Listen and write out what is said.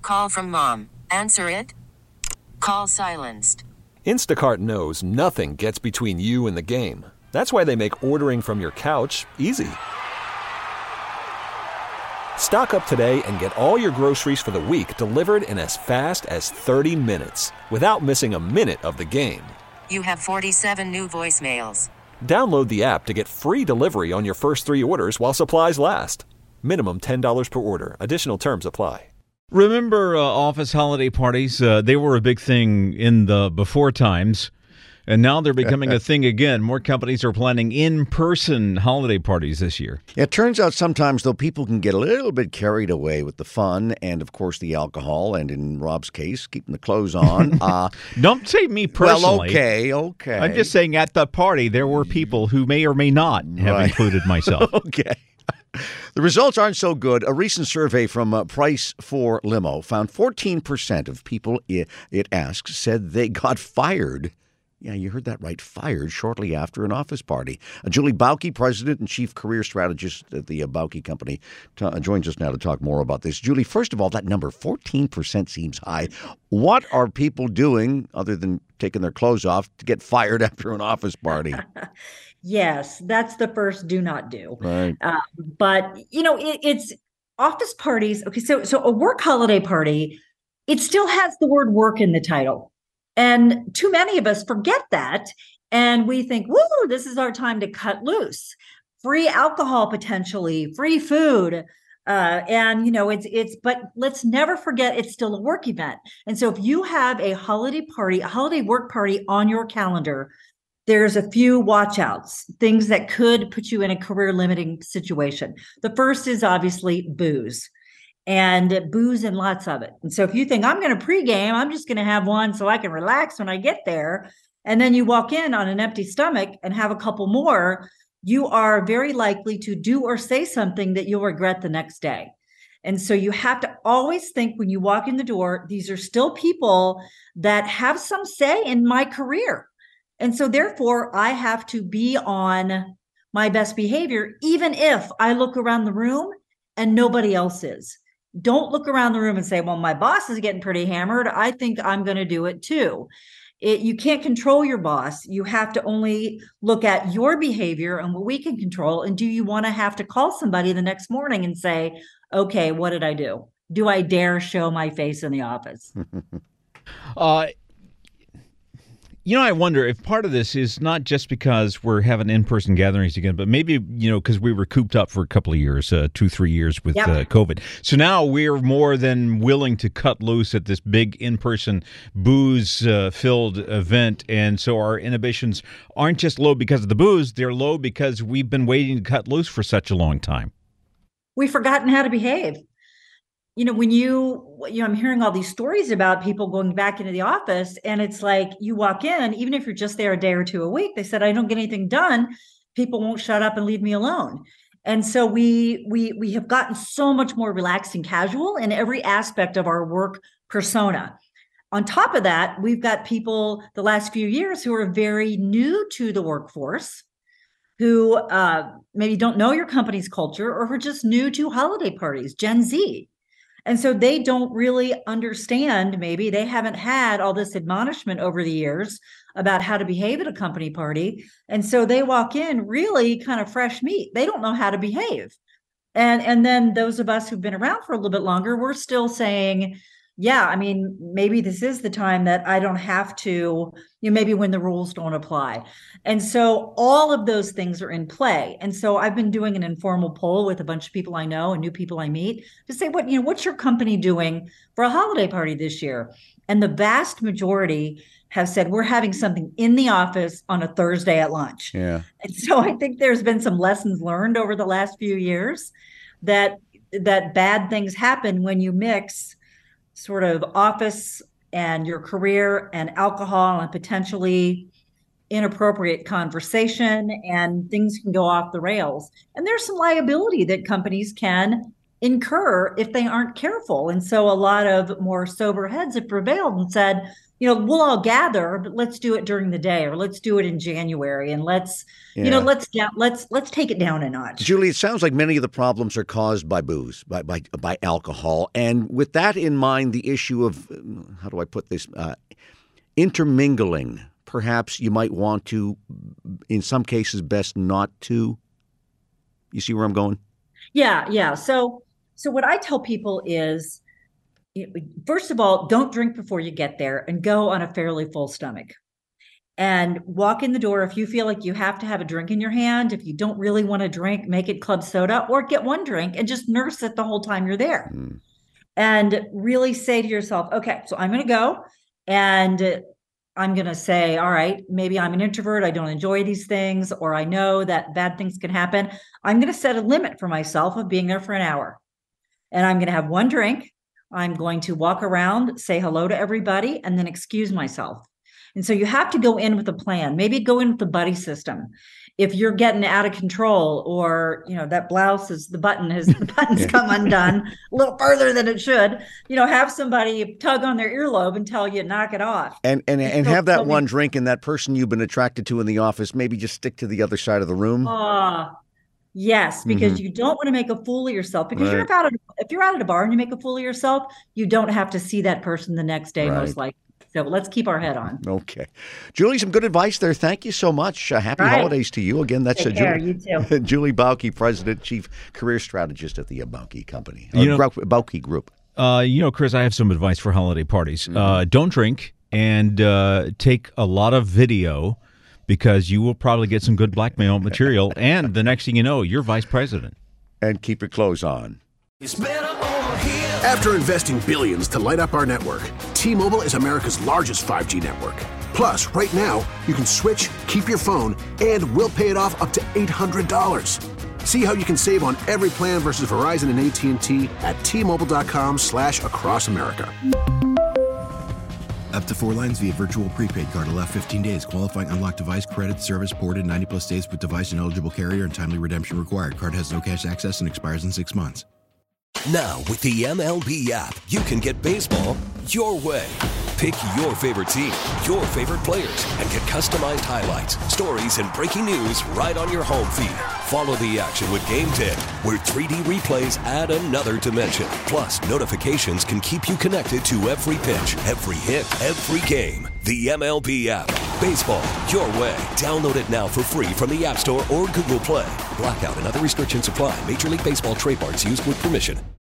Call from mom. Answer it. Call silenced. Instacart knows nothing gets between you and the game. That's why they make ordering from your couch easy. Stock up today and get all your groceries for the week delivered in as fast as 30 minutes without missing a minute of the game. You have 47 new voicemails. Download the app to get free delivery on your first 3 orders while supplies last. Minimum $10 per order. Additional terms apply. Remember office holiday parties? They were a big thing in the before times, and now they're becoming a thing again. More companies are planning in-person holiday parties this year. Yeah, it turns out sometimes, though, people can get a little bit carried away with the fun and, of course, the alcohol, and in Rob's case, keeping the clothes on. Don't say me personally. Well, okay. I'm just saying at the party, there were people who may or may not have included myself. Okay. The results aren't so good. A recent survey from Price for Limo found 14% of people it asked said they got fired. Yeah, you heard that right. Fired shortly after an office party. Julie Bauke, president and chief career strategist at the Bauke Company, joins us now to talk more about this. Julie, first of all, that number, 14%, seems high. What are people doing other than taking their clothes off to get fired after an office party? Yes, that's the first do not do. Right. But, it's office parties. Okay, so a work holiday party, it still has the word work in the title. And too many of us forget that. And we think, woo, this is our time to cut loose. Free alcohol, potentially, free food. But let's never forget it's still a work event. And so if you have a holiday party, a holiday work party on your calendar, there's a few watch outs, things that could put you in a career limiting situation. The first is obviously booze and lots of it. And so if you think I'm going to pregame, I'm just going to have one so I can relax when I get there. And then you walk in on an empty stomach and have a couple more, you are very likely to do or say something that you'll regret the next day. And so you have to always think when you walk in the door, these are still people that have some say in my career. And so therefore, I have to be on my best behavior, even if I look around the room and nobody else is. Don't look around the room and say, well, my boss is getting pretty hammered. I think I'm going to do it too. You can't control your boss. You have to only look at your behavior and what we can control. And do you want to have to call somebody the next morning and say, okay, what did I do? Do I dare show my face in the office? I wonder if part of this is not just because we're having in-person gatherings again, but maybe, because we were cooped up for a couple of years, 2-3 years with COVID. So now we're more than willing to cut loose at this big in-person booze-filled event. And so our inhibitions aren't just low because of the booze. They're low because we've been waiting to cut loose for such a long time. We've forgotten how to behave. I'm hearing all these stories about people going back into the office, and it's like you walk in, even if you're just there a day or two a week, they said, I don't get anything done. People won't shut up and leave me alone. And so we have gotten so much more relaxed and casual in every aspect of our work persona. On top of that, we've got people the last few years who are very new to the workforce, who maybe don't know your company's culture or who are just new to holiday parties, Gen Z. And so they don't really understand, maybe they haven't had all this admonishment over the years about how to behave at a company party. And so they walk in really kind of fresh meat. They don't know how to behave. And then those of us who've been around for a little bit longer, we're still saying, maybe this is the time that I don't have to, maybe when the rules don't apply. And so all of those things are in play. And so I've been doing an informal poll with a bunch of people I know and new people I meet to say, what's your company doing for a holiday party this year? And the vast majority have said, we're having something in the office on a Thursday at lunch. Yeah. And so I think there's been some lessons learned over the last few years that bad things happen when you mix sort of office and your career and alcohol and potentially inappropriate conversation, and things can go off the rails. And there's some liability that companies can incur if they aren't careful. And so a lot of more sober heads have prevailed and said, we'll all gather, but let's do it during the day, or let's do it in January, and let's take it down a notch. Julie, it sounds like many of the problems are caused by booze, by alcohol. And with that in mind, the issue of, how do I put this, intermingling, perhaps you might want to, in some cases, best not to. You see where I'm going? Yeah. So what I tell people is, first of all, don't drink before you get there, and go on a fairly full stomach. And walk in the door if you feel like you have to have a drink in your hand. If you don't really want to drink, make it club soda, or get one drink and just nurse it the whole time you're there. And really say to yourself, okay, so I'm going to go, and I'm going to say, all right, maybe I'm an introvert. I don't enjoy these things, or I know that bad things can happen. I'm going to set a limit for myself of being there for an hour. And I'm going to have one drink. I'm going to walk around, say hello to everybody, and then excuse myself. And so you have to go in with a plan. Maybe go in with the buddy system. If you're getting out of control, or that blouse is the buttons come undone a little further than it should, have somebody tug on their earlobe and tell you, knock it off. And have that one drink, and that person you've been attracted to in the office, maybe just stick to the other side of the room. Yes, because you don't want to make a fool of yourself. Because if you're out at a bar and you make a fool of yourself, you don't have to see that person the next day, most likely. So let's keep our head on. Okay. Julie, some good advice there. Thank you so much. Happy holidays to you. Again, that's you too. Julie Bauke, President, Chief Career Strategist at the Bauke Company, Bauke Group. Chris, I have some advice for holiday parties. Don't drink, and take a lot of video, because you will probably get some good blackmail material. And the next thing you know, you're vice president. And keep your clothes on. After investing billions to light up our network, T-Mobile is America's largest 5G network. Plus, right now, you can switch, keep your phone, and we'll pay it off up to $800. See how you can save on every plan versus Verizon and AT&T at T-Mobile.com/across America. Up to 4 lines via virtual prepaid card. Allow 15 days. Qualifying unlocked device credit service ported 90+ states with device and eligible carrier, and timely redemption required. Card has no cash access and expires in 6 months. Now, with the MLB app, you can get baseball your way. Pick your favorite team, your favorite players, and get customized highlights, stories, and breaking news right on your home feed. Follow the action with Game 10, where 3D replays add another dimension. Plus, notifications can keep you connected to every pitch, every hit, every game. The MLB app. Baseball your way. Download it now for free from the App Store or Google Play. Blackout and other restrictions apply. Major League Baseball trademarks used with permission.